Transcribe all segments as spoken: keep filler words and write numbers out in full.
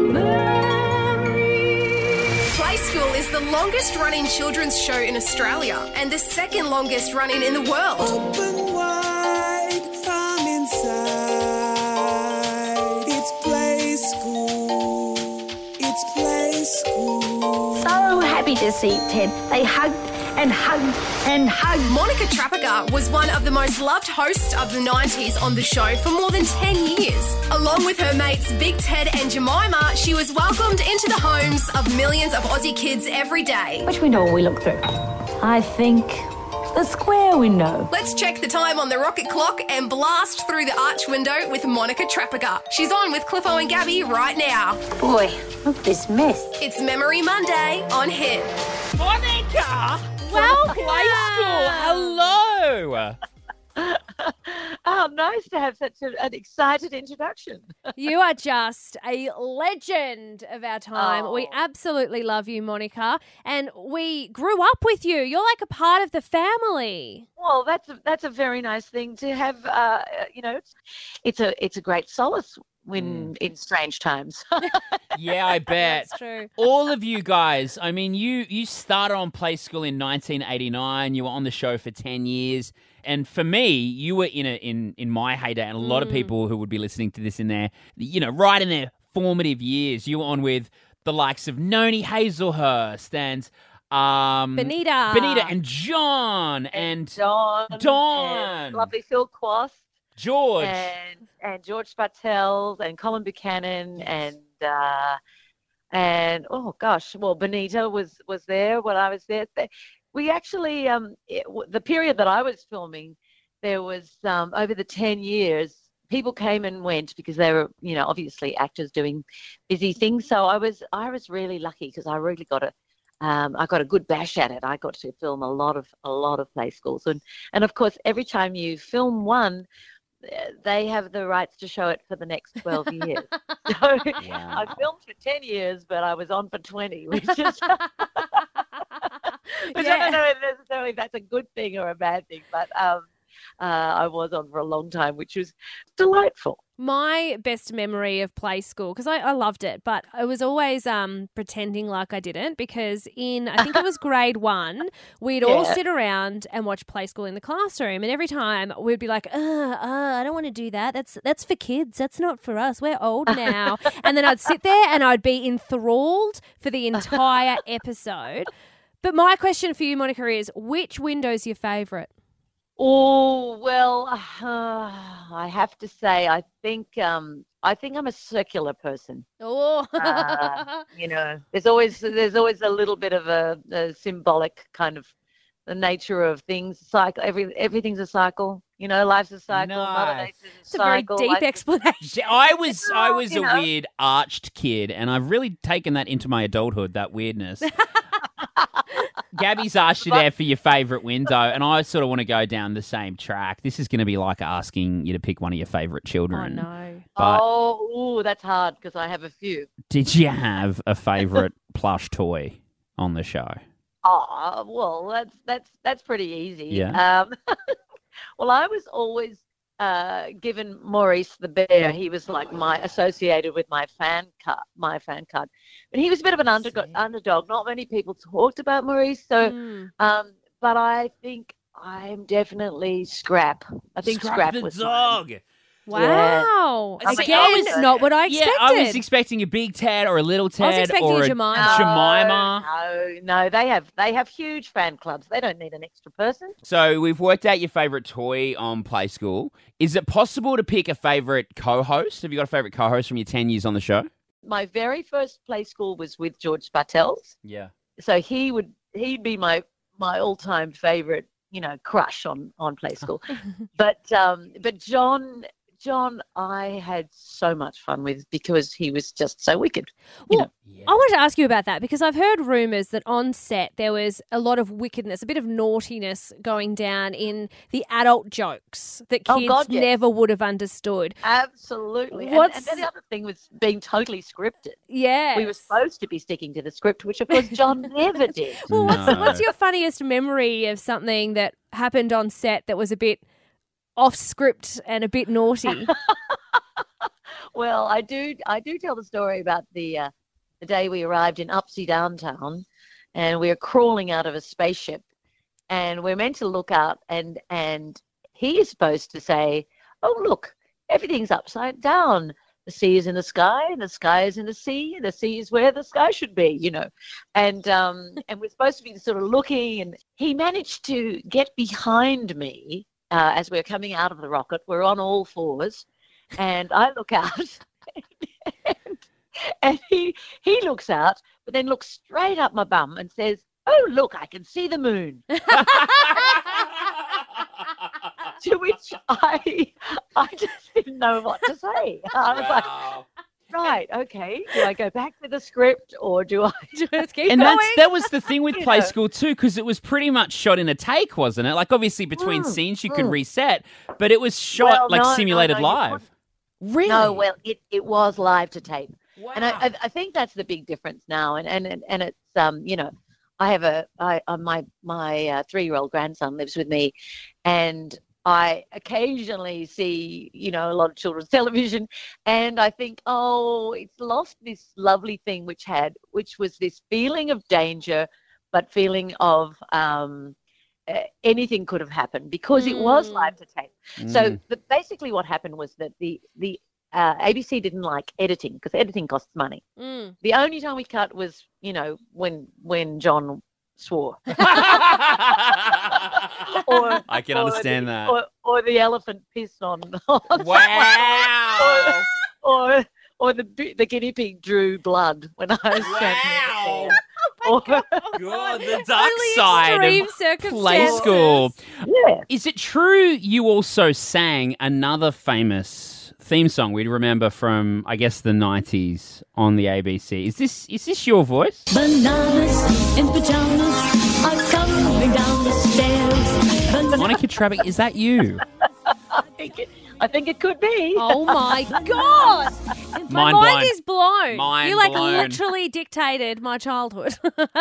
Play School is the longest running children's show in Australia and the second longest running in the world. Open wide from inside. It's Play School. It's Play School. So happy to see Ted. They hugged and hugged and hugged. Monica Trafficker was one of the most loved hosts of the nineties on the show for more than ten years. Along with her mates Big Ted and Jemima, she was welcomed into the homes of millions of Aussie kids every day. Which window will we look through? I think the square window. Let's check the time on the rocket clock and blast through the arch window with Monica Trafficker. She's on with Cliffo and Gabby right now. Boy, look at this mess. It's Memory Monday on Hit. Monica! Welcome! Play School! Hello! Oh, nice to have such a, an excited introduction. You are just a legend of our time. Oh. We absolutely love you, Monica, and we grew up with you. You're like a part of the family. Well, that's a, that's a very nice thing to have. Uh, you know, it's, it's a it's a great solace when mm. in strange times. Yeah, I bet. That's true. All of you guys, I mean, you you started on Play School in nineteen eighty-nine. You were on the show for ten years. And for me, you were in a, in in my heyday, and a lot mm. of people who would be listening to this in their, you know, right in their formative years. You were on with the likes of Noni Hazelhurst and um, Benita, Benita and John and, and Don, Don, and lovely Phil Quast, George, and and George Spartel, and Colin Buchanan, yes. and uh, and oh gosh, well, Benita was was there when I was there. We actually, um, it, the period that I was filming, there was um, over the ten years, people came and went because they were, you know, obviously actors doing busy things. So I was, I was really lucky because I really got a, um, I got a good bash at it. I got to film a lot of, a lot of Play Schools, and and of course, every time you film one, they have the rights to show it for the next twelve years. So wow. I filmed for ten years, but I was on for twenty, which is. Which Yeah. I don't know if necessarily that's a good thing or a bad thing, but um, uh, I was on for a long time, which was delightful. My best memory of Play School, because I, I loved it, but I was always um, pretending like I didn't, because in, I think it was grade one, we'd all Yeah. sit around and watch Play School in the classroom, and every time we'd be like, uh, uh, I don't want to do that. That's that's for kids. That's not for us. We're old now. And then I'd sit there and I'd be enthralled for the entire episode. But my question for you, Monica, is which window's your favourite? Oh, well, uh, I have to say, I think um, I think I'm a circular person. Oh, Uh, you know, there's always there's always a little bit of a, a symbolic kind of the nature of things. Cycle, every everything's a cycle. You know, life's a cycle. Mother Nice. Nature's a it's a very cycle. deep life's a- explanation. I was I was You a know. weird arched kid, and I've really taken that into my adulthood, that weirdness. Gabby's asked you there for your favourite window, and I sort of want to go down the same track. This is going to be like asking you to pick one of your favourite Oh, children. no. But Oh, ooh, that's hard because I have a few. did you have a favourite plush toy on the show? Oh, well, that's that's that's pretty easy. Yeah. Um, well, I was always uh, given Maurice the bear. He was like my associated with my fan card, my fan card. But he was a bit of an undergo- underdog. Not many people talked about Maurice. So, Mm. um, but I think I'm definitely Scrap. I think Scrap, the was mine. dog. Wow. I see, Again, I was- not what I Yeah, expected. I was expecting a big Ted or a little Ted expecting or a a Jemima. Jemima. No, no, they have they have huge fan clubs. They don't need an extra person. So we've worked out your favourite toy on Play School. Is it possible to pick a favourite co-host? Have you got a favourite co-host from your ten years on the show? My very first Play School was with George Spartels. Yeah. So he would he'd be my my all time favorite, you know, crush on on Play School. but um, but John John, I had so much fun with because he was just so wicked. You Well, know. Yeah. I wanted to ask you about that because I've heard rumours that on set there was a lot of wickedness, a bit of naughtiness going down in the adult jokes that Oh, kids God, yes. never would have understood. Absolutely. And, What's- and then the other thing was being totally scripted. Yeah. We were supposed to be sticking to the script, which of course John never did. Well, what's, No. what's your funniest memory of something that happened on set that was a bit off script and a bit naughty? Well, I do. I do tell the story about the uh, the day we arrived in Upsy Downtown, and we were crawling out of a spaceship, and we're meant to look out, and and he is supposed to say, "Oh, look, everything's upside down. The sea is in the sky, and the sky is in the sea, and the sea is where the sky should be," you know. And um, and we're supposed to be sort of looking, and he managed to get behind me uh, as we're coming out of the rocket. We're on all fours, and I look out, and, and he he looks out, but then looks straight up my bum and says, "Oh, look, I can see the moon." To which I, I just didn't know what to say. I was Wow. like, right, okay. Do I go back to the script or do I Just keep And going. that's that was the thing with You Play know. School too, because it was pretty much shot in a take, wasn't it? Like obviously between Mm, scenes you could mm. reset, but it was shot Well, like no, no, simulated no, you live. Really? No, well, it, it was live to tape. Wow. And I, I, I think that's the big difference now. And and, and, and it's, um, you know, I have a, I, uh, my, my uh, three-year-old grandson lives with me, and I occasionally see, you know, a lot of children's television, and I think, oh, it's lost this lovely thing which had, which was this feeling of danger, but feeling of um, uh, anything could have happened because it was Mm. live to tape. So Mm. the, basically, what happened was that the the uh, A B C didn't like editing because editing costs money. Mm. The only time we cut was, you know, when when John swore. Or, I can or understand the, that. Or, or the elephant pissed on. on Wow. Or, or or the the guinea pig drew blood when I was Wow. standing there. God, the dark Only side extreme of Play circumstances. School. Yeah. Is it true you also sang another famous theme song we'd remember from, I guess, the nineties on the A B C? Is this is this your voice? Bananas in pajamas are coming down the stairs. Bananas. Monica Travick, is that you? I think it, I think it could be. Oh my god! My Mind mind blown. is blown. Mind you like blown. literally dictated my childhood.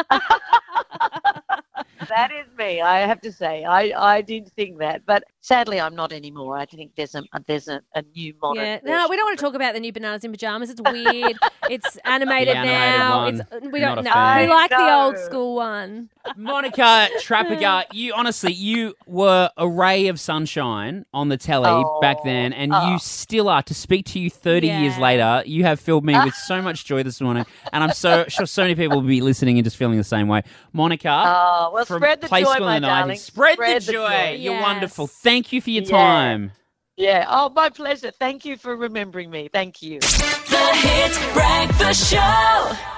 That is me. I have to say, I, I did think that, but sadly, I'm not anymore. I think there's a there's a, a new modern. Yeah, no, version we don't want of to talk about the new Bananas in Pajamas. It's weird. It's animated The animated now. one. It's, we Not don't a know. fan. We like the I old know. school one. Monica Trappiger, you honestly, you were a ray of sunshine on the telly Oh, back then, and oh. you still are. To speak to you thirty years Yeah. later, you have filled me with so much joy this morning, and I'm so sure so many people will be listening and just feeling the same way. Monica, Oh, well, from spread the Play joy, School my in the nineties, darling. spread, Spread the the joy. joy. You're Yes. wonderful. Thank you for your Yeah. time. Yeah. Oh, my pleasure. Thank you for remembering me. Thank you. The Hit Breakfast Show.